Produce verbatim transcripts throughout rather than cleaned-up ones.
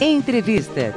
Entrevista.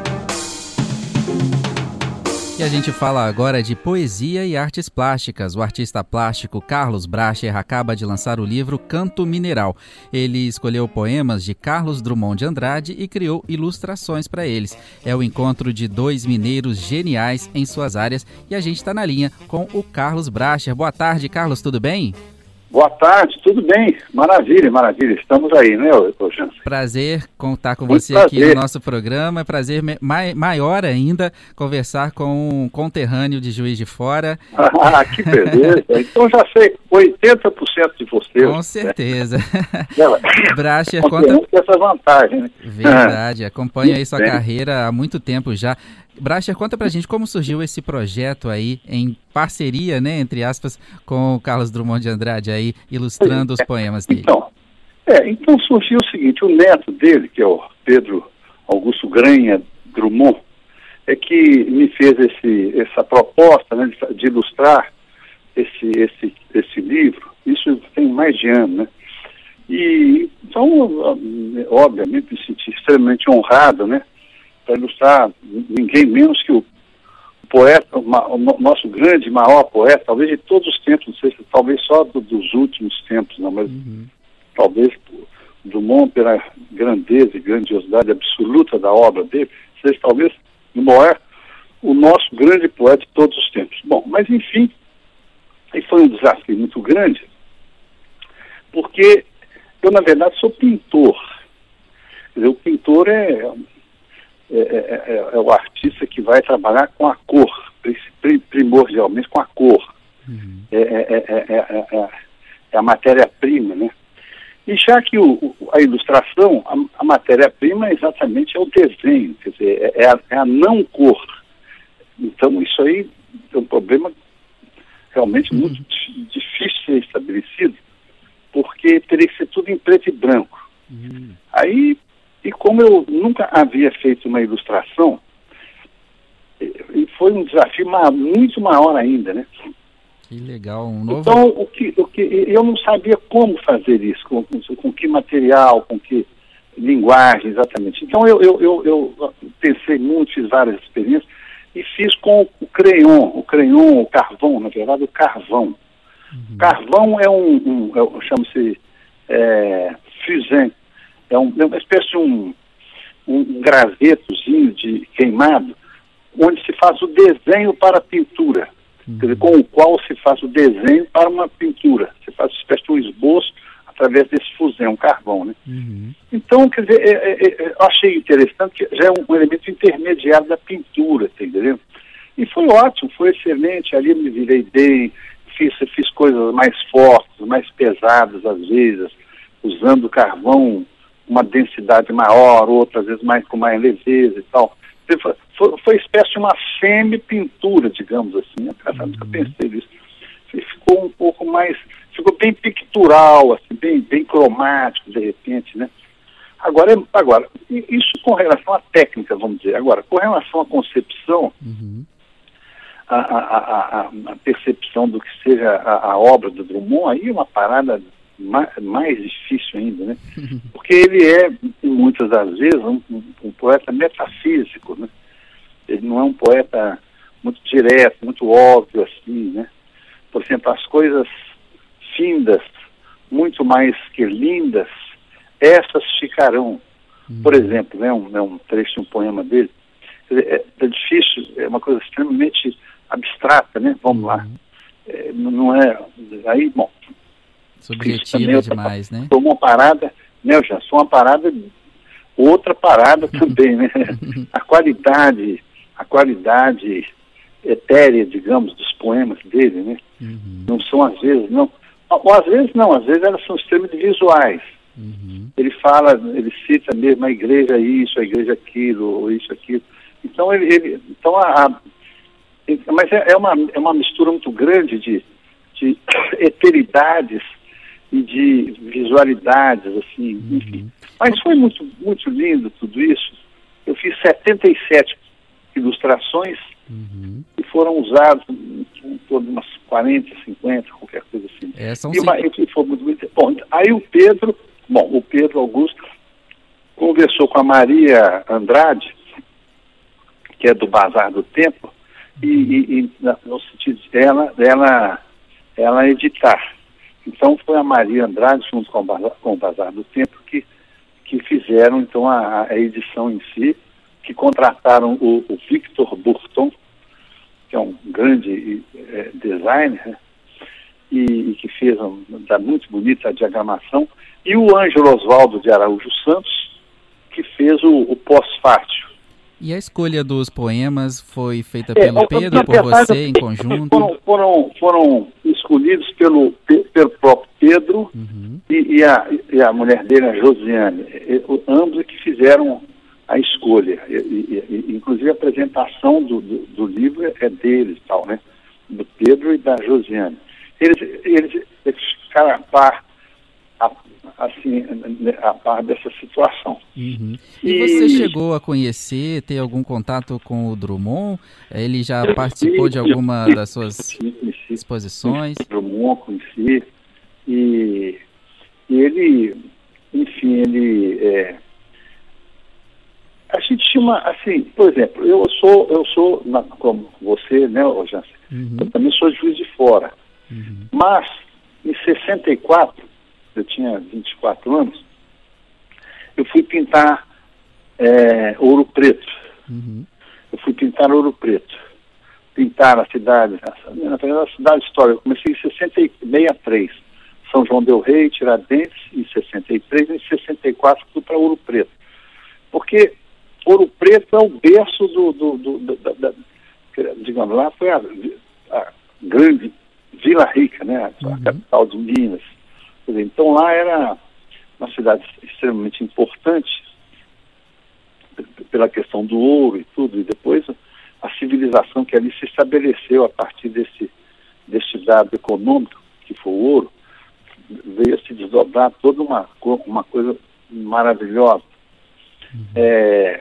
E a gente fala agora de poesia e artes plásticas. O artista plástico Carlos Bracher acaba de lançar o livro Canto Mineral. Ele escolheu poemas de Carlos Drummond de Andrade e criou ilustrações para eles. É o encontro de dois mineiros geniais em suas áreas e a gente está na linha com o Carlos Bracher. Boa tarde, Carlos, tudo bem? Boa tarde, tudo bem? Maravilha, maravilha. Estamos aí, né, Jansen? Prazer contar com Muito você prazer. aqui no nosso programa. É prazer ma- maior ainda conversar com um conterrâneo de Juiz de Fora. Ah, que beleza. Então já sei oitenta por cento de você. Com certeza. Né? Bracher, conta... essa vantagem, né? Verdade, acompanha aí sua bem. carreira há muito tempo já. Bracher, conta pra gente como surgiu esse projeto aí, em parceria, né, entre aspas, com o Carlos Drummond de Andrade aí, ilustrando os poemas dele. Então, é, então surgiu o seguinte, o neto dele, que é o Pedro Augusto Granha Drummond, é que me fez esse, essa proposta, né, de, de ilustrar esse, esse, esse livro. Isso tem mais de ano, né? E, então, obviamente, me senti extremamente honrado, né, para ilustrar ninguém menos que o poeta, o nosso grande, maior poeta, talvez de todos os tempos, não sei se talvez só do, dos últimos tempos, não, mas uhum. talvez Drummond, pela grandeza e grandiosidade absoluta da obra dele, seja talvez o maior, o nosso grande poeta de todos os tempos. Bom, mas enfim, aí foi um desafio muito grande, porque eu, na verdade, sou pintor. Quer dizer, o pintor é... É, é, é o artista que vai trabalhar com a cor, primordialmente com a cor. Uhum. É, é, é, é, é, é a matéria-prima, né? E já que o, a ilustração, a, a matéria-prima exatamente é o desenho, quer dizer, é a, é a não cor. Então isso aí é um problema realmente uhum. muito difícil de ser estabelecido, porque teria que ser tudo em preto e branco. Uhum. Aí E como eu nunca havia feito uma ilustração, e foi um desafio ma- muito maior ainda, né? Que legal, um novo... Então, o que, o que, eu não sabia como fazer isso, com, com, com que material, com que linguagem exatamente. Então, eu, eu, eu, eu pensei muito, fiz várias experiências, e fiz com o crayon, o crayon, o carvão, na verdade, o carvão. Uhum. Carvão é um, um é, chama-se é, fusain. É, um, é uma espécie de um, um gravetozinho de queimado, onde se faz o desenho para a pintura, uhum. quer dizer, com o qual se faz o desenho para uma pintura. Você faz uma espécie de um esboço através desse fusão, um carvão, né? Uhum. Então, quer dizer, é, é, é, eu achei interessante que já é um, um elemento intermediário da pintura, tá entendendo? E foi ótimo, foi excelente, ali eu me virei bem, fiz, fiz coisas mais fortes, mais pesadas às vezes, usando carvão uma densidade maior, outras vezes mais com mais leveza e tal. Foi, foi, foi espécie de uma semi-pintura, digamos assim. Uhum. Eu pensei nisso. Ficou um pouco mais, ficou bem pictural, assim, bem, bem cromático, de repente, né? Agora, agora, isso com relação à técnica, vamos dizer. Agora, com relação à concepção, uhum. a, a, a, a percepção do que seja a, a obra do Drummond, aí é uma parada mais, mais difícil ainda, né? Porque ele é, muitas das vezes, um, um, um poeta metafísico, né? Ele não é um poeta muito direto, muito óbvio, assim, né? Por exemplo, as coisas findas, muito mais que lindas, essas ficarão. Hum. Por exemplo, né, um, é um trecho de um poema dele, é, é difícil, é uma coisa extremamente abstrata, né? Vamos hum. lá. É, não é... Aí, bom... Subjetiva demais, né? Foi uma parada, né, já sou uma parada, outra parada também, né? A qualidade, a qualidade etérea, digamos, dos poemas dele, né? Uhum. Não são às vezes, não. Ou às vezes não, às vezes elas são extremamente visuais. Uhum. Ele fala, ele cita mesmo a igreja isso, a igreja aquilo, ou isso, aquilo. Então ele, ele então a, a mas é, é, uma, é uma mistura muito grande de, de eteridades e de visualidades, assim, uhum. enfim. Mas foi muito, muito lindo tudo isso. Eu fiz setenta e sete ilustrações uhum. e foram usados em torno de umas quarenta, cinquenta, qualquer coisa assim. É, são e uma, e foi muito, muito bom. Aí o Pedro, bom, o Pedro Augusto conversou com a Maria Andrade, que é do Bazar do Tempo, e, e, e no sentido dela, dela ela editar. Então foi a Maria Andrade, junto com o Bazar, com o Bazar do Tempo, que, que fizeram então a, a edição em si, que contrataram o, o Victor Burton, que é um grande é, designer, né? e, e que fez uma um, muito bonita a diagramação, e o Ângelo Osvaldo de Araújo Santos, que fez o, o pós-fátio. E a escolha dos poemas foi feita É, pelo Pedro, por verdade, você, em conjunto? Foram, foram, foram escolhidos pelo, pelo próprio Pedro uhum. e, e, a, e a mulher dele, a Josiane. E, ambos que fizeram a escolha. E, e, e, inclusive a apresentação do, do, do livro é deles, tal, né? Do Pedro e da Josiane. Eles, eles, eles ficaram a par, a, assim, a par dessa situação. Uhum. E, e você chegou a conhecer, ter algum contato com o Drummond? Ele já eu participou de alguma das suas conheci, exposições? O Drummond conheci, e, e ele, enfim, ele... É, a gente tinha uma, assim, por exemplo, eu sou, eu sou na, como você, né, Jansen? Uhum. Eu também sou juiz de fora. Uhum. Mas, em sessenta e quatro, eu tinha vinte e quatro anos, eu fui pintar é, Ouro Preto. Uhum. Eu fui pintar Ouro Preto. Pintar a cidade, na verdade, a cidade histórica. Eu comecei em sessenta e três. São João del Rei, Tiradentes, em sessenta e três, e em sessenta e quatro fui para Ouro Preto. Porque Ouro Preto é o berço do, do, do, do da, da, digamos lá, foi a, a grande Vila Rica, né, a uhum. capital de Minas. Quer dizer, então lá era uma cidade extremamente importante pela questão do ouro e tudo, e depois a civilização que ali se estabeleceu a partir desse, desse dado econômico, que foi o ouro, veio a se desdobrar toda uma, uma coisa maravilhosa. Uhum. É,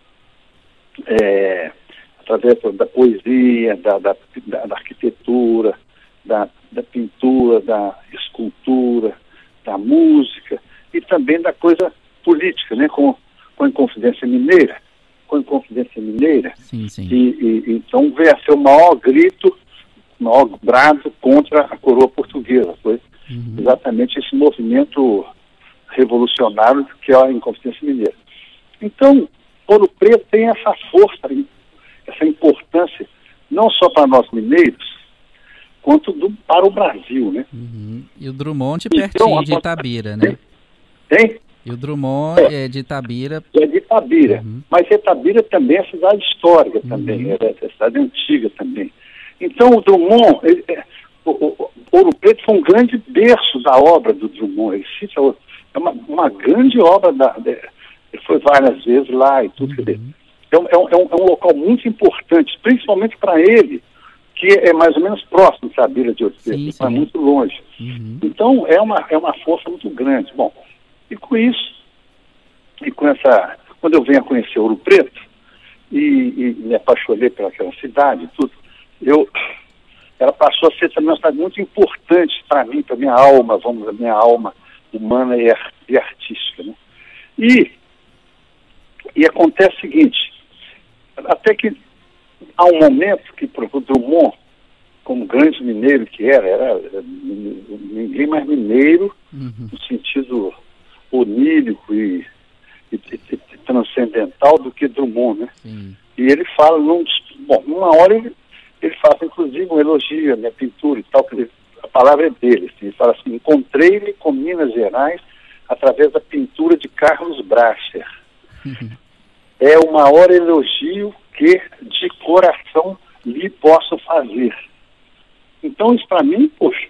é, através da poesia, da, da, da arquitetura, da, da pintura, da escultura, da música e também da coisa política, né? Com, com a Inconfidência Mineira, com a Inconfidência Mineira. Sim, sim. E, e, então veio a ser o maior grito, o maior brado contra a coroa portuguesa. Foi uhum. exatamente esse movimento revolucionário que é a Inconfidência Mineira. Então, Ouro Preto tem essa força, essa importância, não só para nós mineiros, quanto do, para o Brasil, né? Uhum. E o Drummond pertinho então, de Itabira, né? Tem? E o Drummond é, é de Itabira. É de Itabira, uhum. mas Itabira também é cidade histórica também, uhum. é, é cidade antiga também. Então o Drummond, ele, é, o, o, Ouro Preto foi um grande berço da obra do Drummond. Ele cita é uma, uma grande obra da... De, ele foi várias vezes lá e tudo. Uhum. É, um, é, um, é um local muito importante, principalmente para ele, que é mais ou menos próximo de Itabira de Ouro Preto, não é muito longe. Uhum. Então, é uma, é uma força muito grande. Bom, e com isso, e com essa... Quando eu venho a conhecer Ouro Preto, e, e me apaixonei pelaquela cidade e tudo, eu, ela passou a ser também uma cidade muito importante para mim, para a minha alma, vamos, a minha alma humana e, e artística, né? E... E acontece o seguinte, até que há um momento que o Drummond, como grande mineiro que era, era ninguém mais mineiro, uhum. no sentido onírico e, e, e transcendental do que Drummond, né? Sim. E ele fala, num, bom, numa hora ele, ele faz inclusive um elogio à minha pintura e tal, que ele, a palavra é dele, assim, ele fala assim, encontrei-me com Minas Gerais através da pintura de Carlos Bracher. É o maior elogio que de coração lhe posso fazer. Então isso para mim, poxa,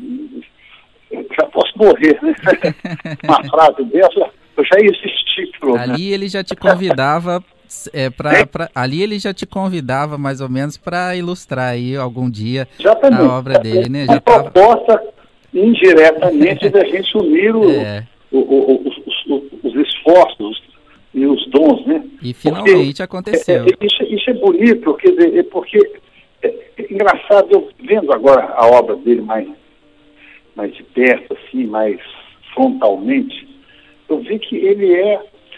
eu já posso morrer, né? Uma frase dessa, eu já existi. Pronto, ali né? ele já te convidava, é, pra, é? Pra, ali ele já te convidava mais ou menos para ilustrar aí algum dia Exatamente. A obra dele, né? Já já tava... proposta indiretamente da gente unir o, é. o, o, os, os, os esforços e os dons, né? E finalmente porque, aconteceu. É, é, isso, isso é bonito, quer dizer, é porque é, é engraçado, eu vendo agora a obra dele mais, mais de perto, assim, mais frontalmente, eu vi que ele é,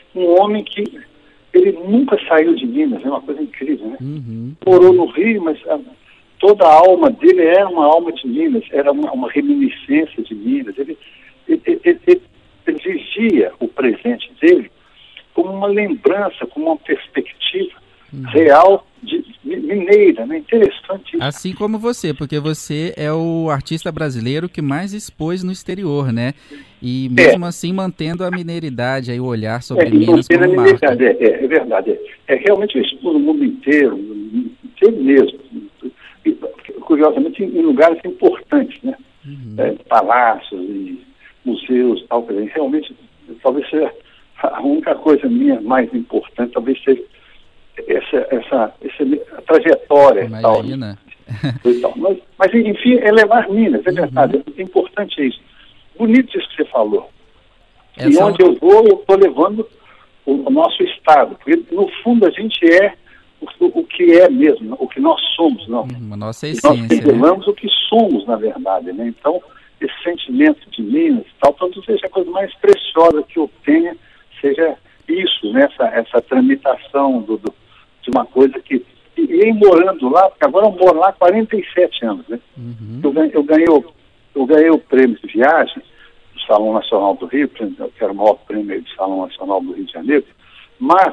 um homem que ele nunca saiu de Minas, é uma coisa incrível, né? Uhum. Morou no Rio, mas a, toda a alma dele era uma alma de Minas, era uma, uma reminiscência de Minas. Ele, ele, ele, ele, ele vivia o presente dele como uma lembrança, como uma perspectiva uhum. real de, de mineira, né? Interessante isso. Assim como você, porque você é o artista brasileiro que mais expôs no exterior, né? E mesmo é. assim mantendo a mineiridade, aí o olhar sobre é, Minas como marca. É, é, é verdade. É, é realmente eu expuso no mundo inteiro, no mundo inteiro mesmo. E, curiosamente em lugares importantes, né? Uhum. É, palácios e museus, tal, realmente talvez seja a única coisa minha mais importante, talvez seja essa, essa, essa trajetória. Imagina. Tal, e tal. Mas, mas, enfim, é levar Minas, é verdade, uhum. é importante isso. Bonito isso que você falou. Essa... E onde eu vou, eu estou levando o, o nosso Estado, porque no fundo a gente é o, o que é mesmo, o que nós somos. Não? Uhum, a nossa essência. Nós revelamos né? o que somos, na verdade, né? Então, esse sentimento de Minas, tal, talvez seja a coisa mais preciosa que eu tenha, seja isso, né? essa, essa tramitação do, do, de uma coisa que... E, e morando lá, porque agora eu moro lá há quarenta e sete anos, né? Uhum. Eu, ganhei, eu, ganhei o, eu ganhei o prêmio de viagem do Salão Nacional do Rio, que era o maior prêmio do Salão Nacional do Rio de Janeiro, mas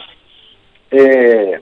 é,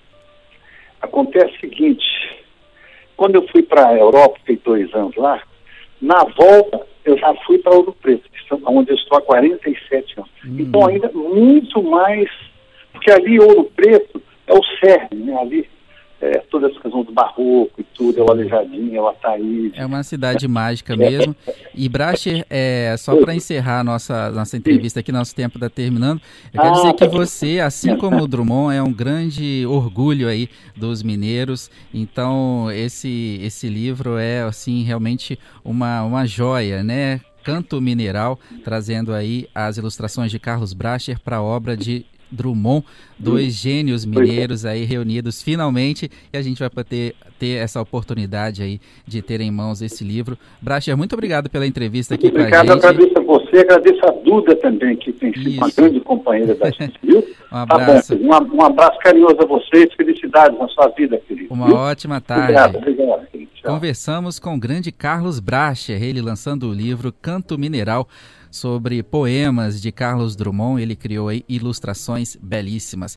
acontece o seguinte, quando eu fui para a Europa, fiquei dois anos lá, na volta eu já fui para Ouro Preto, onde eu estou há quarenta e sete anos. Hum. Então ainda muito mais, porque ali Ouro Preto é o cerne, né? Ali é, todas as questões do barroco e tudo, é o Aleijadinho, é o Ataíde. É uma cidade mágica mesmo. E Bracher, é, só para encerrar a nossa, nossa entrevista aqui, nosso tempo está terminando, eu quero ah, dizer que você, assim como o Drummond, é um grande orgulho aí dos mineiros. Então, esse, esse livro é, assim, realmente uma, uma joia, né? Canto Mineral, trazendo aí as ilustrações de Carlos Bracher para a obra de Drummond, dois gênios mineiros aí reunidos finalmente, e a gente vai poder ter essa oportunidade aí de ter em mãos esse livro. Bracher, muito obrigado pela entrevista aqui muito com obrigado, a gente. Agradeço a você, agradeço a Duda também, que tem sido uma grande companheira da gente, viu? Um abraço. Tá bom, um, um abraço carinhoso a vocês, felicidades na sua vida, querido. Uma viu? ótima tarde. Obrigado, obrigado, querido. Tchau. Conversamos com o grande Carlos Bracher, ele lançando o livro Canto Mineral, sobre poemas de Carlos Drummond. Ele criou aí ilustrações belíssimas.